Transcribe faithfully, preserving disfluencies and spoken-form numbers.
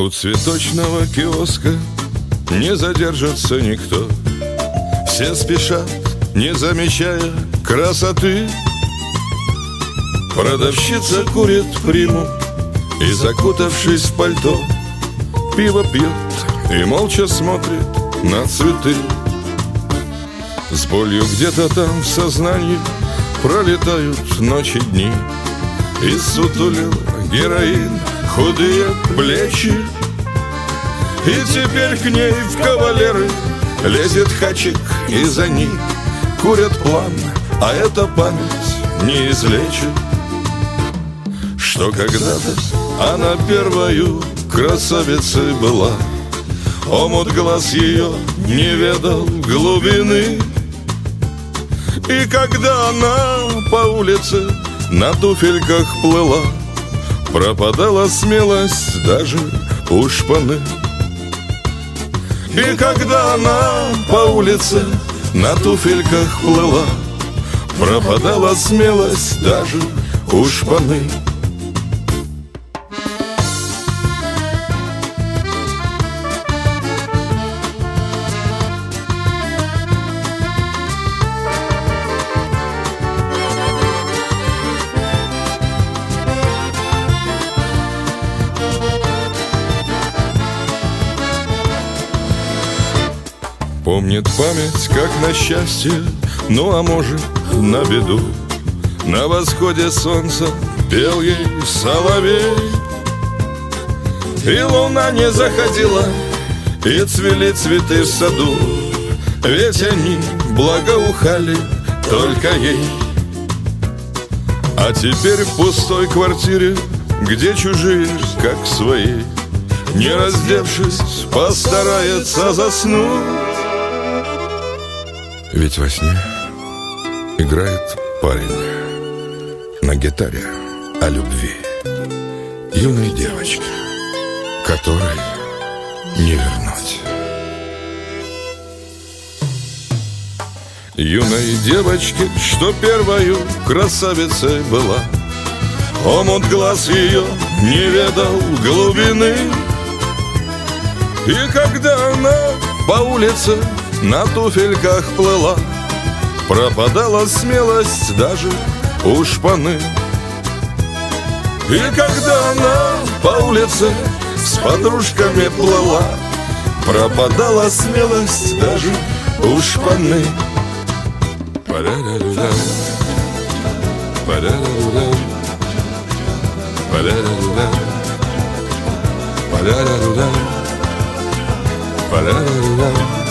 У цветочного киоска не задержится никто. Все спешат, не замечая красоты. Продавщица курит приму и, закутавшись в пальто, пиво пьет и молча смотрит на цветы. С болью где-то там в сознании пролетают ночи, дни. И сутулил героин худые плечи. И теперь к ней в кавалеры лезет хачик, и за ней курят плавно, а эта память не излечит, что когда-то она первою красавицей была. Омут глаз ее не ведал глубины. И когда она по улице на туфельках плыла, пропадала смелость даже у шпаны. И когда она по улице на туфельках плыла, пропадала смелость даже у шпаны. Помнит память, как на счастье, ну а может на беду. На восходе солнца пел ей соловей. И луна не заходила, и цвели цветы в саду, ведь они благоухали только ей. А теперь в пустой квартире, где чужие, как свои, не раздевшись, постарается заснуть. Ведь во сне играет парень на гитаре о любви юной девочки, которой не вернуть. Юной девочке, что первою красавицей была, омут глаз ее не ведал глубины. И когда она по улице на туфельках плыла, пропадала смелость даже у шпаны. И когда она по улице с подружками плыла, пропадала смелость даже у шпаны. Па-ля-ля-ля-ля, па-ля-ля-ля-ля, па-ля-ля-ля-ля, па-ля-ля-ля-ля, па-ля-ля-ля.